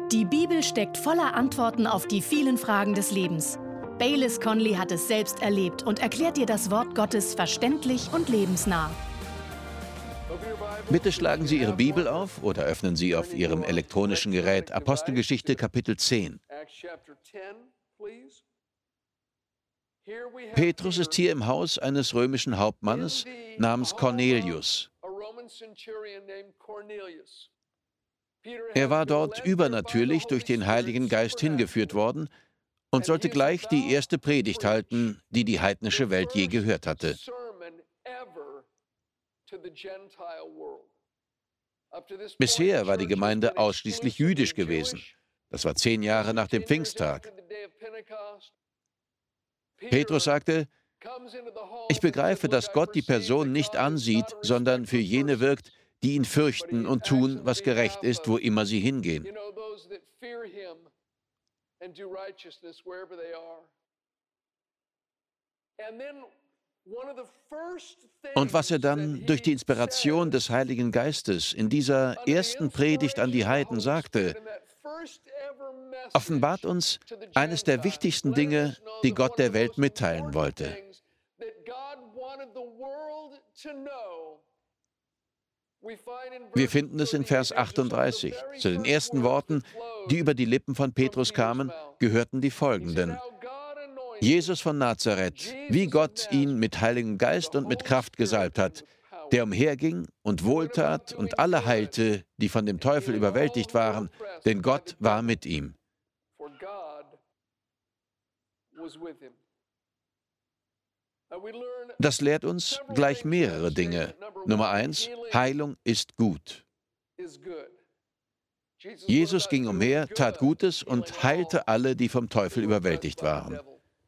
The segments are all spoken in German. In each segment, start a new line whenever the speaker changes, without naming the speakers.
Die Bibel steckt voller Antworten auf die vielen Fragen des Lebens. Baylis Conley hat es selbst erlebt und erklärt dir das Wort Gottes verständlich und lebensnah.
Bitte schlagen Sie Ihre Bibel auf oder öffnen Sie auf Ihrem elektronischen Gerät Apostelgeschichte Kapitel 10. Petrus ist hier im Haus eines römischen Hauptmannes namens Cornelius. Er war dort übernatürlich durch den Heiligen Geist hingeführt worden und sollte gleich die erste Predigt halten, die die heidnische Welt je gehört hatte. Bisher war die Gemeinde ausschließlich jüdisch gewesen. Das war 10 Jahre nach dem Pfingsttag. Petrus sagte, ich begreife, dass Gott die Person nicht ansieht, sondern für jene wirkt, die ihn fürchten und tun, was gerecht ist, wo immer sie hingehen. Und was er dann durch die Inspiration des Heiligen Geistes in dieser ersten Predigt an die Heiden sagte, offenbart uns eines der wichtigsten Dinge, die Gott der Welt mitteilen wollte. Wir finden es in Vers 38. Zu den ersten Worten, die über die Lippen von Petrus kamen, gehörten die folgenden. Jesus von Nazareth, wie Gott ihn mit Heiligem Geist und mit Kraft gesalbt hat, der umherging und wohltat und alle heilte, die von dem Teufel überwältigt waren, denn Gott war mit ihm. Das lehrt uns gleich mehrere Dinge. Nummer 1, Heilung ist gut. Jesus ging umher, tat Gutes und heilte alle, die vom Teufel überwältigt waren.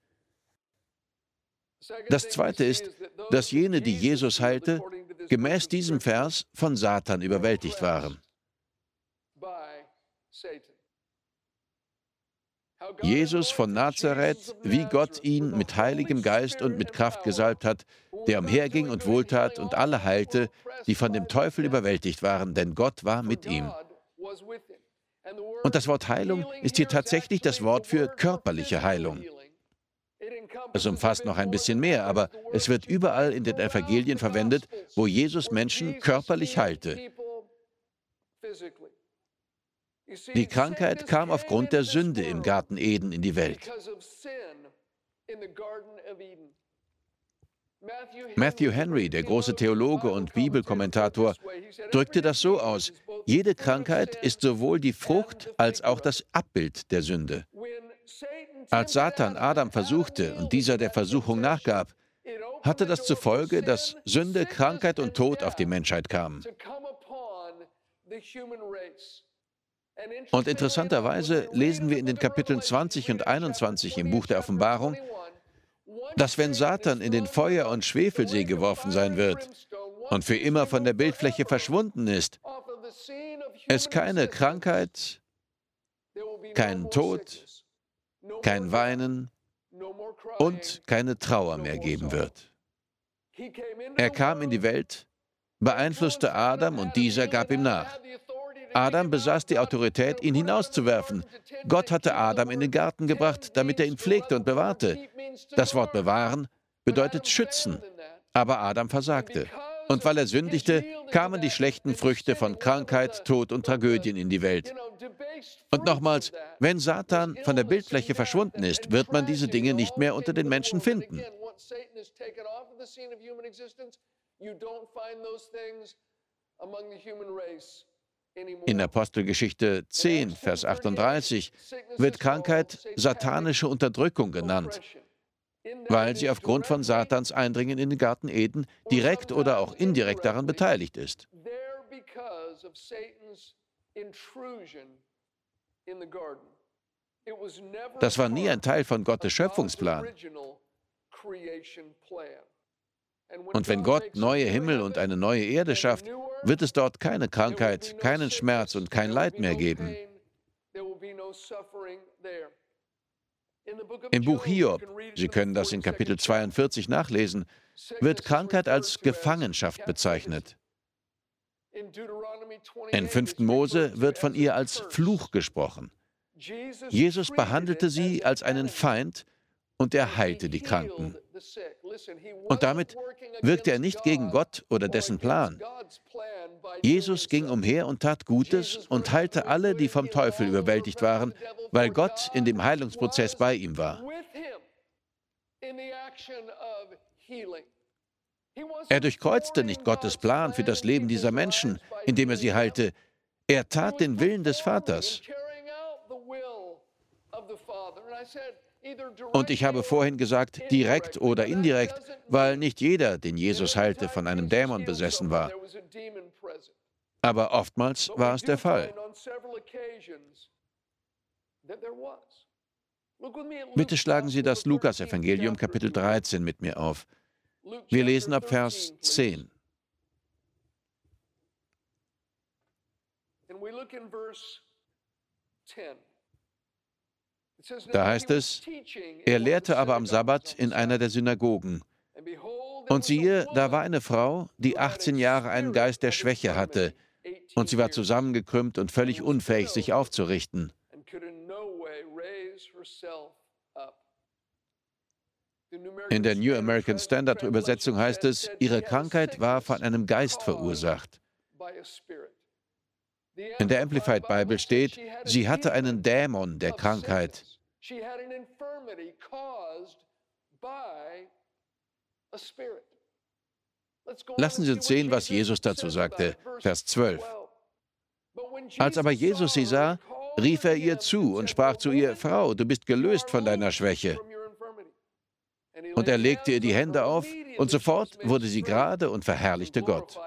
Das Zweite ist, dass jene, die Jesus heilte, gemäß diesem Vers von Satan überwältigt waren. Jesus von Nazareth, wie Gott ihn mit Heiligem Geist und mit Kraft gesalbt hat, der umherging und wohltat und alle heilte, die von dem Teufel überwältigt waren, denn Gott war mit ihm. Und das Wort Heilung ist hier tatsächlich das Wort für körperliche Heilung. Es umfasst noch ein bisschen mehr, aber es wird überall in den Evangelien verwendet, wo Jesus Menschen körperlich heilte. Die Krankheit kam aufgrund der Sünde im Garten Eden in die Welt. Matthew Henry, der große Theologe und Bibelkommentator, drückte das so aus: Jede Krankheit ist sowohl die Frucht als auch das Abbild der Sünde. Als Satan Adam versuchte und dieser der Versuchung nachgab, hatte das zur Folge, dass Sünde, Krankheit und Tod auf die Menschheit kamen. Und interessanterweise lesen wir in den Kapiteln 20 und 21 im Buch der Offenbarung, dass wenn Satan in den Feuer- und Schwefelsee geworfen sein wird und für immer von der Bildfläche verschwunden ist, es keine Krankheit, keinen Tod, kein Weinen und keine Trauer mehr geben wird. Er kam in die Welt, beeinflusste Adam und dieser gab ihm nach. Adam besaß die Autorität, ihn hinauszuwerfen. Gott hatte Adam in den Garten gebracht, damit er ihn pflegte und bewahrte. Das Wort bewahren bedeutet schützen, aber Adam versagte. Und weil er sündigte, kamen die schlechten Früchte von Krankheit, Tod und Tragödien in die Welt. Und nochmals, wenn Satan von der Bildfläche verschwunden ist, wird man diese Dinge nicht mehr unter den Menschen finden. In Apostelgeschichte 10, Vers 38 wird Krankheit satanische Unterdrückung genannt, weil sie aufgrund von Satans Eindringen in den Garten Eden direkt oder auch indirekt daran beteiligt ist. Das war nie ein Teil von Gottes Schöpfungsplan. Und wenn Gott neue Himmel und eine neue Erde schafft, wird es dort keine Krankheit, keinen Schmerz und kein Leid mehr geben. Im Buch Hiob, Sie können das in Kapitel 42 nachlesen, wird Krankheit als Gefangenschaft bezeichnet. In 5. Mose wird von ihr als Fluch gesprochen. Jesus behandelte sie als einen Feind und er heilte die Kranken. Und damit wirkte er nicht gegen Gott oder dessen Plan. Jesus ging umher und tat Gutes und heilte alle, die vom Teufel überwältigt waren, weil Gott in dem Heilungsprozess bei ihm war. Er durchkreuzte nicht Gottes Plan für das Leben dieser Menschen, indem er sie heilte. Er tat den Willen des Vaters. Und ich habe vorhin gesagt, direkt oder indirekt, weil nicht jeder, den Jesus heilte, von einem Dämon besessen war. Aber oftmals war es der Fall. Bitte schlagen Sie das Lukas-Evangelium, Kapitel 13, mit mir auf. Wir lesen ab Vers 10. Da heißt es, er lehrte aber am Sabbat in einer der Synagogen. Und siehe, da war eine Frau, die 18 Jahre einen Geist der Schwäche hatte, und sie war zusammengekrümmt und völlig unfähig, sich aufzurichten. In der New American Standard Übersetzung heißt es, ihre Krankheit war von einem Geist verursacht. In der Amplified Bible steht, sie hatte einen Dämon der Krankheit. Lassen Sie uns sehen, was Jesus dazu sagte. Vers 12. Als aber Jesus sie sah, rief er ihr zu und sprach zu ihr, Frau, du bist gelöst von deiner Schwäche. Und er legte ihr die Hände auf, und sofort wurde sie gerade und verherrlichte Gott.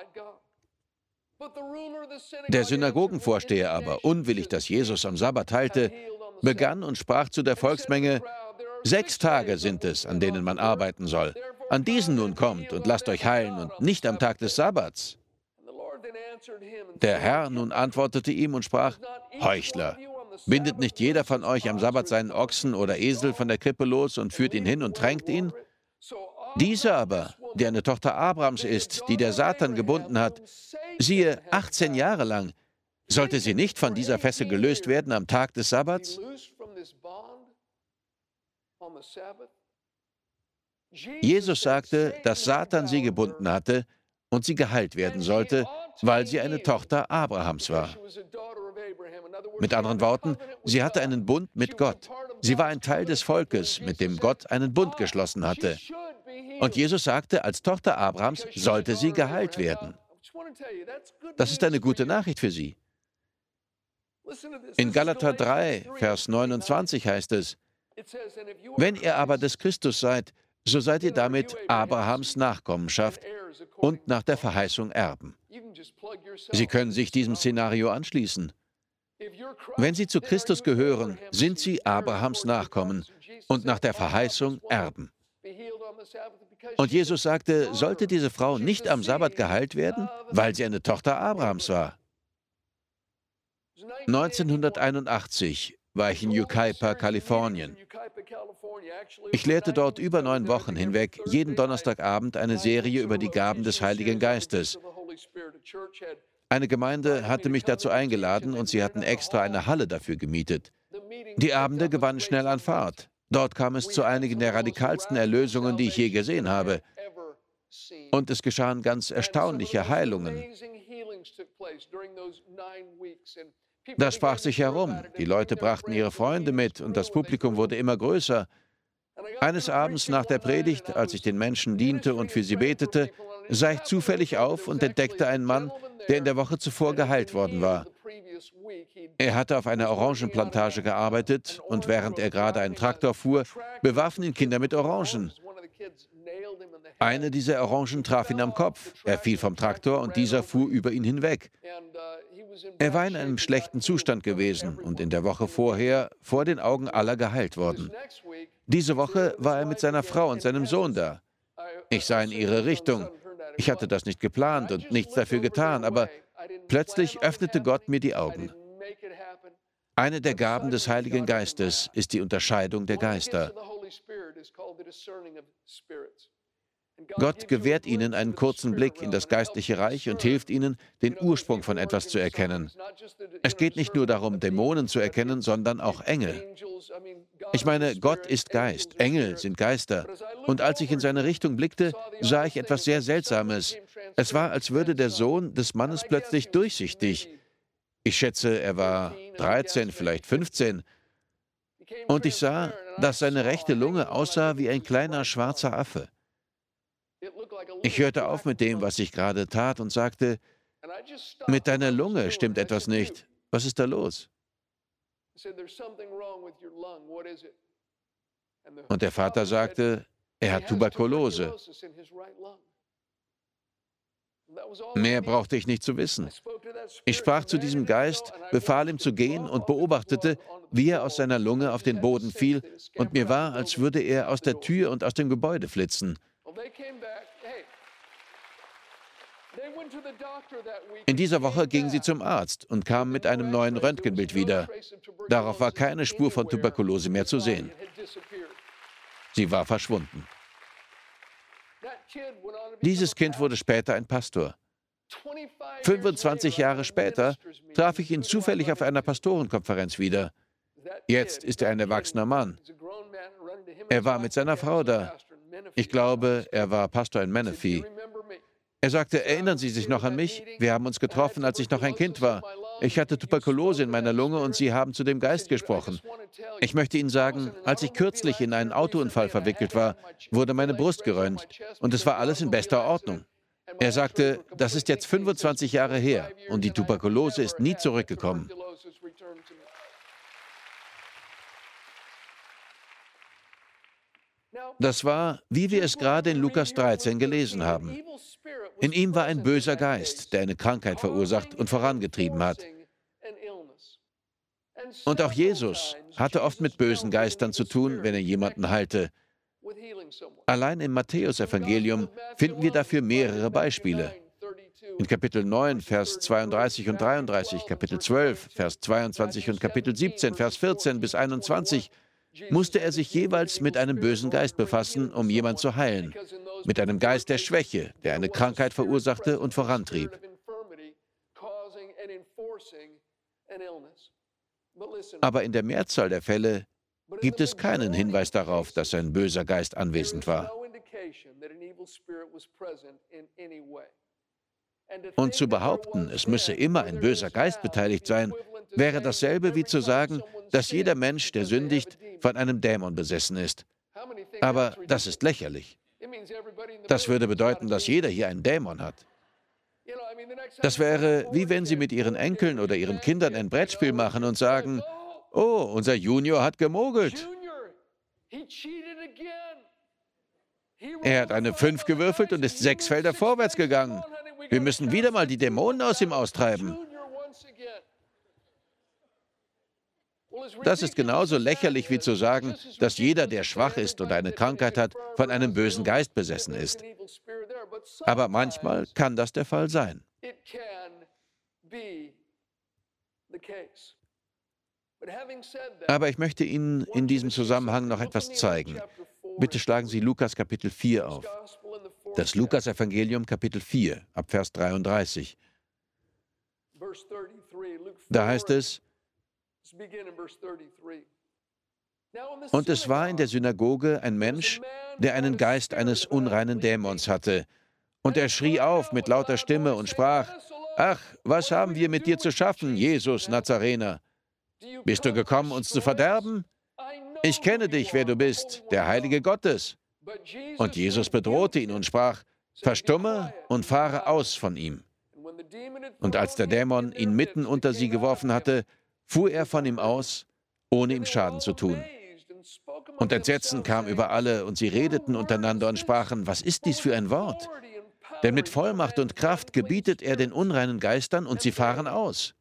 Der Synagogenvorsteher aber, unwillig, dass Jesus am Sabbat heilte, begann und sprach zu der Volksmenge, 6 Tage sind es, an denen man arbeiten soll. An diesen nun kommt und lasst euch heilen und nicht am Tag des Sabbats. Der Herr nun antwortete ihm und sprach, Heuchler, bindet nicht jeder von euch am Sabbat seinen Ochsen oder Esel von der Krippe los und führt ihn hin und tränkt ihn? Diese aber, die eine Tochter Abrahams ist, die der Satan gebunden hat, siehe, 18 Jahre lang, sollte sie nicht von dieser Fessel gelöst werden am Tag des Sabbats? Jesus sagte, dass Satan sie gebunden hatte und sie geheilt werden sollte, weil sie eine Tochter Abrahams war. Mit anderen Worten, sie hatte einen Bund mit Gott. Sie war ein Teil des Volkes, mit dem Gott einen Bund geschlossen hatte. Und Jesus sagte, als Tochter Abrahams sollte sie geheilt werden. Das ist eine gute Nachricht für Sie. In Galater 3, Vers 29 heißt es, wenn ihr aber des Christus seid, so seid ihr damit Abrahams Nachkommenschaft und nach der Verheißung Erben. Sie können sich diesem Szenario anschließen. Wenn Sie zu Christus gehören, sind Sie Abrahams Nachkommen und nach der Verheißung Erben. Und Jesus sagte, sollte diese Frau nicht am Sabbat geheilt werden, weil sie eine Tochter Abrahams war. 1981 war ich in Yucaipa, Kalifornien. Ich lehrte dort über 9 Wochen hinweg jeden Donnerstagabend eine Serie über die Gaben des Heiligen Geistes. Eine Gemeinde hatte mich dazu eingeladen und sie hatten extra eine Halle dafür gemietet. Die Abende gewannen schnell an Fahrt. Dort kam es zu einigen der radikalsten Erlösungen, die ich je gesehen habe. Und es geschahen ganz erstaunliche Heilungen. Das sprach sich herum. Die Leute brachten ihre Freunde mit und das Publikum wurde immer größer. Eines Abends nach der Predigt, als ich den Menschen diente und für sie betete, sah ich zufällig auf und entdeckte einen Mann, der in der Woche zuvor geheilt worden war. Er hatte auf einer Orangenplantage gearbeitet und während er gerade einen Traktor fuhr, bewarfen ihn Kinder mit Orangen. Eine dieser Orangen traf ihn am Kopf. Er fiel vom Traktor und dieser fuhr über ihn hinweg. Er war in einem schlechten Zustand gewesen und in der Woche vorher vor den Augen aller geheilt worden. Diese Woche war er mit seiner Frau und seinem Sohn da. Ich sah in ihre Richtung. Ich hatte das nicht geplant und nichts dafür getan, aber plötzlich öffnete Gott mir die Augen. Eine der Gaben des Heiligen Geistes ist die Unterscheidung der Geister. Gott gewährt ihnen einen kurzen Blick in das geistliche Reich und hilft ihnen, den Ursprung von etwas zu erkennen. Es geht nicht nur darum, Dämonen zu erkennen, sondern auch Engel. Ich meine, Gott ist Geist, Engel sind Geister. Und als ich in seine Richtung blickte, sah ich etwas sehr Seltsames. Es war, als würde der Sohn des Mannes plötzlich durchsichtig. Ich schätze, er war 13, vielleicht 15. Und ich sah, dass seine rechte Lunge aussah wie ein kleiner schwarzer Affe. Ich hörte auf mit dem, was ich gerade tat, und sagte, mit deiner Lunge stimmt etwas nicht. Was ist da los? Und der Vater sagte, er hat Tuberkulose. Mehr brauchte ich nicht zu wissen. Ich sprach zu diesem Geist, befahl ihm zu gehen und beobachtete, wie er aus seiner Lunge auf den Boden fiel, und mir war, als würde er aus der Tür und aus dem Gebäude flitzen. In dieser Woche gingen sie zum Arzt und kamen mit einem neuen Röntgenbild wieder. Darauf war keine Spur von Tuberkulose mehr zu sehen. Sie war verschwunden. Dieses Kind wurde später ein Pastor. 25 Jahre später traf ich ihn zufällig auf einer Pastorenkonferenz wieder. Jetzt ist er ein erwachsener Mann. Er war mit seiner Frau da. Ich glaube, er war Pastor in Menifee. Er sagte, erinnern Sie sich noch an mich? Wir haben uns getroffen, als ich noch ein Kind war. Ich hatte Tuberkulose in meiner Lunge und Sie haben zu dem Geist gesprochen. Ich möchte Ihnen sagen, als ich kürzlich in einen Autounfall verwickelt war, wurde meine Brust geröntgt und es war alles in bester Ordnung. Er sagte, das ist jetzt 25 Jahre her und die Tuberkulose ist nie zurückgekommen. Das war, wie wir es gerade in Lukas 13 gelesen haben. In ihm war ein böser Geist, der eine Krankheit verursacht und vorangetrieben hat. Und auch Jesus hatte oft mit bösen Geistern zu tun, wenn er jemanden heilte. Allein im Matthäusevangelium finden wir dafür mehrere Beispiele. In Kapitel 9, Vers 32 und 33, Kapitel 12, Vers 22 und Kapitel 17, Vers 14 bis 21 musste er sich jeweils mit einem bösen Geist befassen, um jemanden zu heilen. Mit einem Geist der Schwäche, der eine Krankheit verursachte und vorantrieb. Aber in der Mehrzahl der Fälle gibt es keinen Hinweis darauf, dass ein böser Geist anwesend war. Und zu behaupten, es müsse immer ein böser Geist beteiligt sein, wäre dasselbe wie zu sagen, dass jeder Mensch, der sündigt, von einem Dämon besessen ist. Aber das ist lächerlich. Das würde bedeuten, dass jeder hier einen Dämon hat. Das wäre, wie wenn Sie mit Ihren Enkeln oder Ihren Kindern ein Brettspiel machen und sagen, oh, unser Junior hat gemogelt. Er hat eine 5 gewürfelt und ist 6 Felder vorwärts gegangen. Wir müssen wieder mal die Dämonen aus ihm austreiben. Das ist genauso lächerlich wie zu sagen, dass jeder, der schwach ist oder eine Krankheit hat, von einem bösen Geist besessen ist. Aber manchmal kann das der Fall sein. Aber ich möchte Ihnen in diesem Zusammenhang noch etwas zeigen. Bitte schlagen Sie Lukas Kapitel 4 auf. Das Lukas-Evangelium Kapitel 4, ab Vers 33. Da heißt es, und es war in der Synagoge ein Mensch, der einen Geist eines unreinen Dämons hatte. Und er schrie auf mit lauter Stimme und sprach, ach, was haben wir mit dir zu schaffen, Jesus Nazarener? Bist du gekommen, uns zu verderben? Ich kenne dich, wer du bist, der Heilige Gottes. Und Jesus bedrohte ihn und sprach, verstumme und fahre aus von ihm. Und als der Dämon ihn mitten unter sie geworfen hatte, fuhr er von ihm aus, ohne ihm Schaden zu tun. Und Entsetzen kam über alle, und sie redeten untereinander und sprachen, was ist dies für ein Wort? Denn mit Vollmacht und Kraft gebietet er den unreinen Geistern, und sie fahren aus.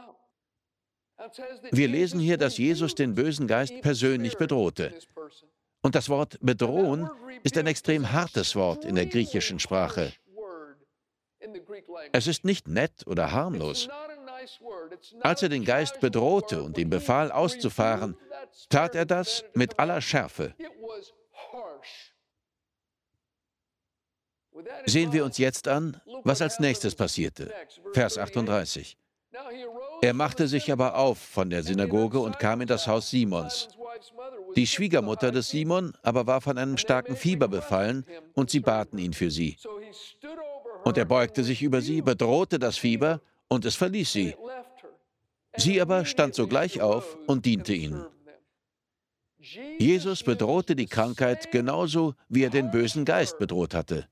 Wir lesen hier, dass Jesus den bösen Geist persönlich bedrohte. Und das Wort bedrohen ist ein extrem hartes Wort in der griechischen Sprache. Es ist nicht nett oder harmlos. Als er den Geist bedrohte und ihm befahl, auszufahren, tat er das mit aller Schärfe. Sehen wir uns jetzt an, was als nächstes passierte. Vers 38. Er machte sich aber auf von der Synagoge und kam in das Haus Simons. Die Schwiegermutter des Simon aber war von einem starken Fieber befallen, und sie baten ihn für sie. Und er beugte sich über sie, bedrohte das Fieber, und es verließ sie. Sie aber stand sogleich auf und diente ihnen. Jesus bedrohte die Krankheit genauso, wie er den bösen Geist bedroht hatte.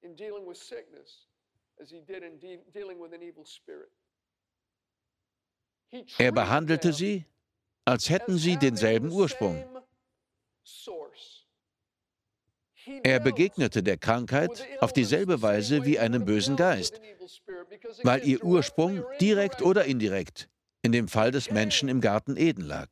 Er behandelte sie, als hätten sie denselben Ursprung. Er begegnete der Krankheit auf dieselbe Weise wie einem bösen Geist, weil ihr Ursprung direkt oder indirekt in dem Fall des Menschen im Garten Eden lag.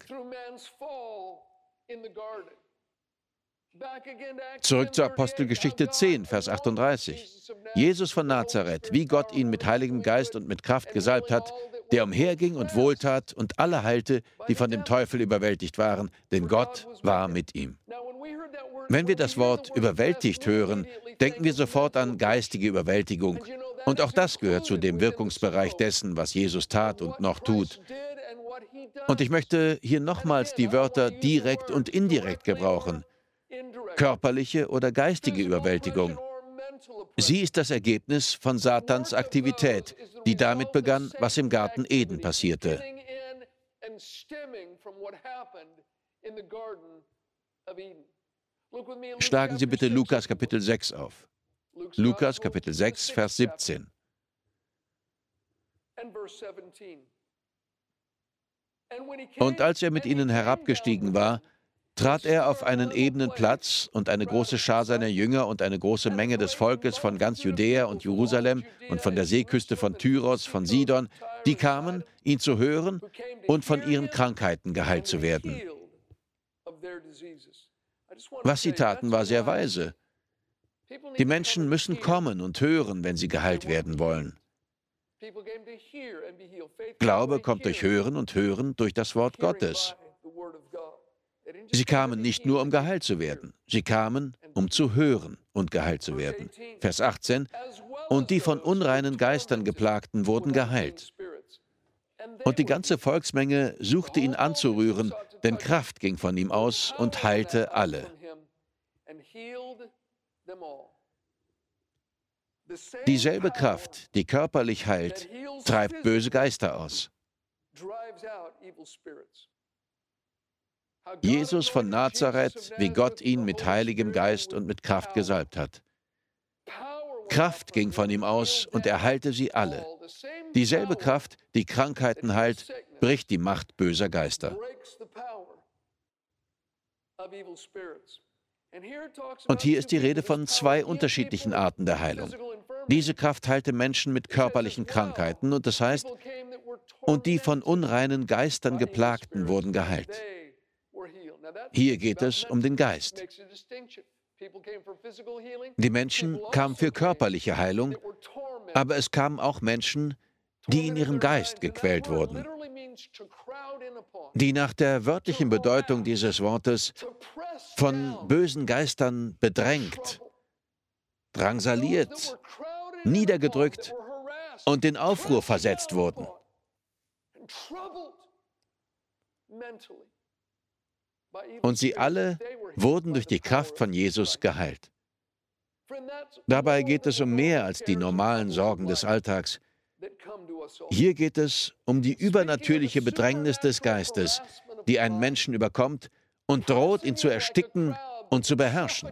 Zurück zur Apostelgeschichte 10, Vers 38. Jesus von Nazareth, wie Gott ihn mit Heiligem Geist und mit Kraft gesalbt hat, der umherging und wohltat und alle heilte, die von dem Teufel überwältigt waren, denn Gott war mit ihm. Wenn wir das Wort überwältigt hören, denken wir sofort an geistige Überwältigung. Und auch das gehört zu dem Wirkungsbereich dessen, was Jesus tat und noch tut. Und ich möchte hier nochmals die Wörter direkt und indirekt gebrauchen. Körperliche oder geistige Überwältigung. Sie ist das Ergebnis von Satans Aktivität, die damit begann, was im Garten Eden passierte. Schlagen Sie bitte Lukas Kapitel 6 auf. Lukas Kapitel 6, Vers 17. Und als er mit ihnen herabgestiegen war, trat er auf einen ebenen Platz, und eine große Schar seiner Jünger und eine große Menge des Volkes von ganz Judäa und Jerusalem und von der Seeküste von Tyros, von Sidon, die kamen, ihn zu hören und von ihren Krankheiten geheilt zu werden. Was sie taten, war sehr weise. Die Menschen müssen kommen und hören, wenn sie geheilt werden wollen. Glaube kommt durch Hören und Hören durch das Wort Gottes. Sie kamen nicht nur, um geheilt zu werden. Sie kamen, um zu hören und geheilt zu werden. Vers 18. Und die von unreinen Geistern Geplagten wurden geheilt. Und die ganze Volksmenge suchte ihn anzurühren, denn Kraft ging von ihm aus und heilte alle. Dieselbe Kraft, die körperlich heilt, treibt böse Geister aus. Jesus von Nazareth, wie Gott ihn mit Heiligem Geist und mit Kraft gesalbt hat. Kraft ging von ihm aus und er heilte sie alle. Dieselbe Kraft, die Krankheiten heilt, bricht die Macht böser Geister. Und hier ist die Rede von zwei unterschiedlichen Arten der Heilung. Diese Kraft heilte Menschen mit körperlichen Krankheiten, und das heißt, und die von unreinen Geistern Geplagten wurden geheilt. Hier geht es um den Geist. Die Menschen kamen für körperliche Heilung, aber es kamen auch Menschen, die in ihrem Geist gequält wurden, die nach der wörtlichen Bedeutung dieses Wortes von bösen Geistern bedrängt, drangsaliert, niedergedrückt und in Aufruhr versetzt wurden. Und sie alle wurden durch die Kraft von Jesus geheilt. Dabei geht es um mehr als die normalen Sorgen des Alltags. Hier geht es um die übernatürliche Bedrängnis des Geistes, die einen Menschen überkommt und droht, ihn zu ersticken und zu beherrschen.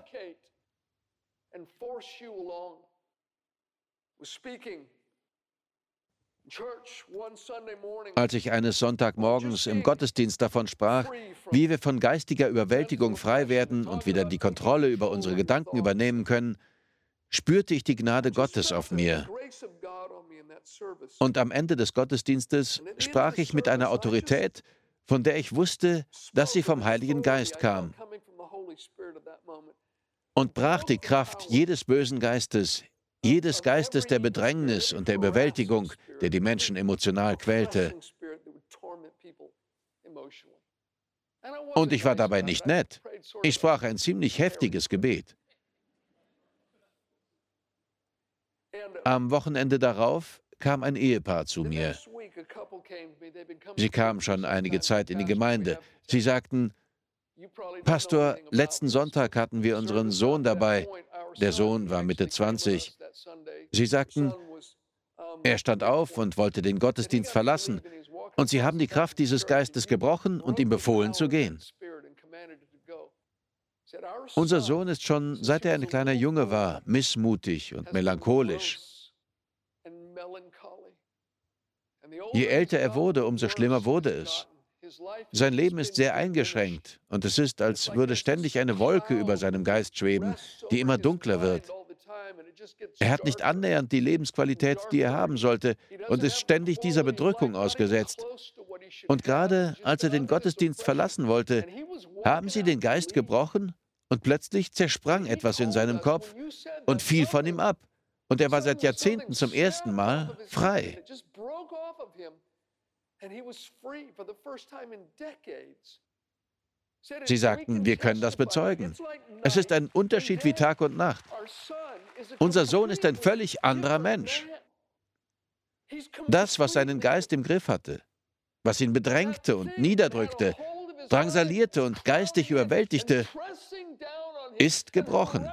Als ich eines Sonntagmorgens im Gottesdienst davon sprach, wie wir von geistiger Überwältigung frei werden und wieder die Kontrolle über unsere Gedanken übernehmen können, spürte ich die Gnade Gottes auf mir. Und am Ende des Gottesdienstes sprach ich mit einer Autorität, von der ich wusste, dass sie vom Heiligen Geist kam, und brach die Kraft jedes bösen Geistes, jedes Geistes der Bedrängnis und der Überwältigung, der die Menschen emotional quälte. Und ich war dabei nicht nett. Ich sprach ein ziemlich heftiges Gebet. Am Wochenende darauf kam ein Ehepaar zu mir. Sie kamen schon einige Zeit in die Gemeinde. Sie sagten: Pastor, letzten Sonntag hatten wir unseren Sohn dabei. Der Sohn war Mitte 20. Sie sagten, er stand auf und wollte den Gottesdienst verlassen. Und sie haben die Kraft dieses Geistes gebrochen und ihm befohlen zu gehen. Unser Sohn ist schon, seit er ein kleiner Junge war, missmutig und melancholisch. Je älter er wurde, umso schlimmer wurde es. Sein Leben ist sehr eingeschränkt und es ist, als würde ständig eine Wolke über seinem Geist schweben, die immer dunkler wird. Er hat nicht annähernd die Lebensqualität, die er haben sollte, und ist ständig dieser Bedrückung ausgesetzt. Und gerade als er den Gottesdienst verlassen wollte, haben sie den Geist gebrochen und plötzlich zersprang etwas in seinem Kopf und fiel von ihm ab. Und er war seit Jahrzehnten zum ersten Mal frei. Sie sagten, wir können das bezeugen. Es ist ein Unterschied wie Tag und Nacht. Unser Sohn ist ein völlig anderer Mensch. Das, was seinen Geist im Griff hatte, was ihn bedrängte und niederdrückte, drangsalierte und geistig überwältigte, ist gebrochen.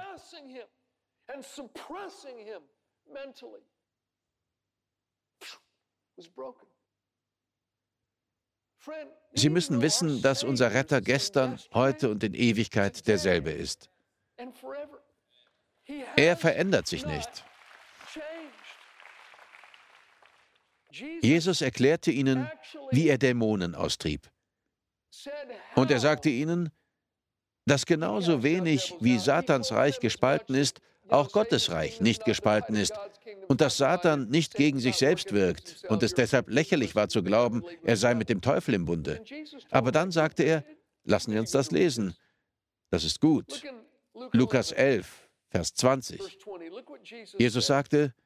Sie müssen wissen, dass unser Retter gestern, heute und in Ewigkeit derselbe ist. Er verändert sich nicht. Jesus erklärte ihnen, wie er Dämonen austrieb. Und er sagte ihnen, dass genauso wenig wie Satans Reich gespalten ist, auch Gottes Reich nicht gespalten ist und dass Satan nicht gegen sich selbst wirkt und es deshalb lächerlich war zu glauben, er sei mit dem Teufel im Bunde. Aber dann sagte er, lassen wir uns das lesen. Das ist gut. Lukas 11, Vers 20. Jesus sagte,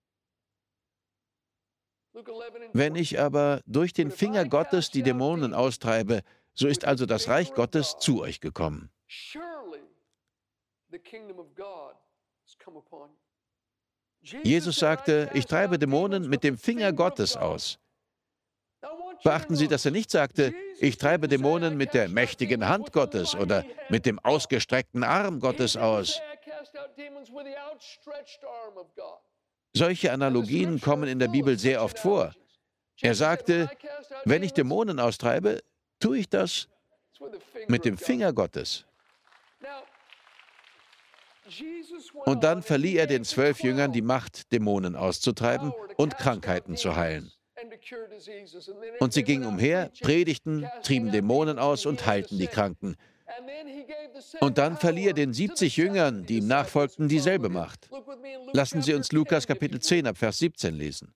wenn ich aber durch den Finger Gottes die Dämonen austreibe, so ist also das Reich Gottes zu euch gekommen. Jesus sagte, ich treibe Dämonen mit dem Finger Gottes aus. Beachten Sie, dass er nicht sagte, ich treibe Dämonen mit der mächtigen Hand Gottes oder mit dem ausgestreckten Arm Gottes aus. Solche Analogien kommen in der Bibel sehr oft vor. Er sagte, wenn ich Dämonen austreibe, tue ich das mit dem Finger Gottes. Und dann verlieh er den 12 Jüngern die Macht, Dämonen auszutreiben und Krankheiten zu heilen. Und sie gingen umher, predigten, trieben Dämonen aus und heilten die Kranken. Und dann verlieh er den 70 Jüngern, die ihm nachfolgten, dieselbe Macht. Lassen Sie uns Lukas Kapitel 10 ab Vers 17 lesen.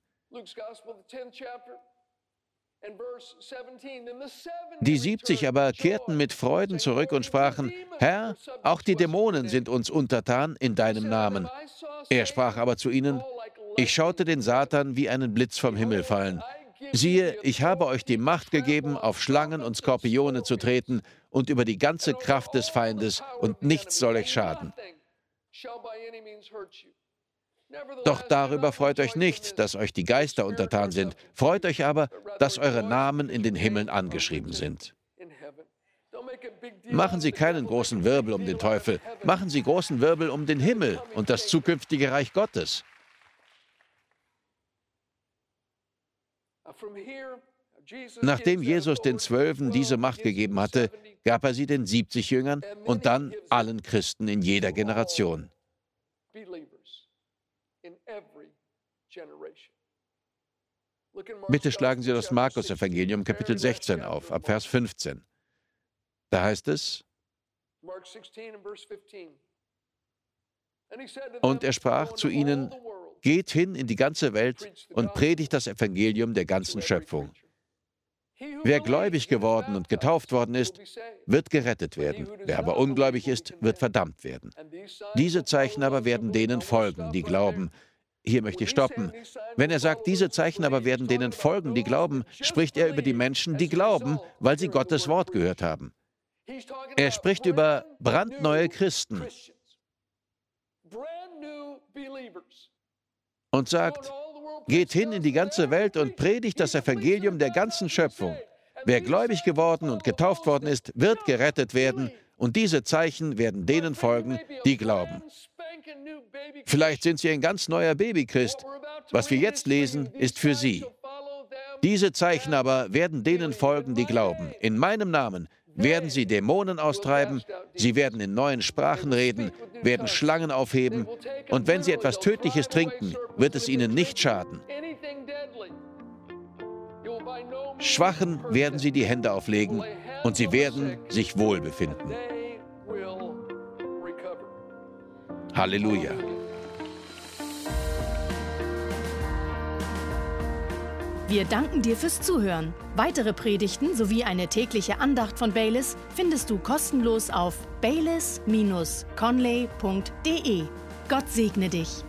Die 70 aber kehrten mit Freuden zurück und sprachen, Herr, auch die Dämonen sind uns untertan in deinem Namen. Er sprach aber zu ihnen, ich schaute den Satan wie einen Blitz vom Himmel fallen. Siehe, ich habe euch die Macht gegeben, auf Schlangen und Skorpione zu treten und über die ganze Kraft des Feindes, und nichts soll euch schaden. Doch darüber freut euch nicht, dass euch die Geister untertan sind. Freut euch aber, dass eure Namen in den Himmeln angeschrieben sind. Machen Sie keinen großen Wirbel um den Teufel. Machen Sie großen Wirbel um den Himmel und das zukünftige Reich Gottes. Nachdem Jesus den 12 diese Macht gegeben hatte, gab er sie den 70 Jüngern und dann allen Christen in jeder Generation. Bitte schlagen Sie das Markus-Evangelium, Kapitel 16 auf, ab Vers 15. Da heißt es, und er sprach zu ihnen, geht hin in die ganze Welt und predigt das Evangelium der ganzen Schöpfung. Wer gläubig geworden und getauft worden ist, wird gerettet werden. Wer aber ungläubig ist, wird verdammt werden. Diese Zeichen aber werden denen folgen, die glauben. Hier möchte ich stoppen. Wenn er sagt, diese Zeichen aber werden denen folgen, die glauben, spricht er über die Menschen, die glauben, weil sie Gottes Wort gehört haben. Er spricht über brandneue Christen. und sagt, geht hin in die ganze Welt und predigt das Evangelium der ganzen Schöpfung. Wer gläubig geworden und getauft worden ist, wird gerettet werden, und diese Zeichen werden denen folgen, die glauben. Vielleicht sind Sie ein ganz neuer Babychrist. Was wir jetzt lesen, ist für Sie. Diese Zeichen aber werden denen folgen, die glauben. In meinem Namen werden sie Dämonen austreiben, sie werden in neuen Sprachen reden, werden Schlangen aufheben, und wenn sie etwas Tödliches trinken, wird es ihnen nicht schaden. Schwachen werden sie die Hände auflegen, und sie werden sich wohl befinden. Halleluja.
Wir danken dir fürs Zuhören. Weitere Predigten sowie eine tägliche Andacht von Baylis findest du kostenlos auf baylis-conley.de. Gott segne dich.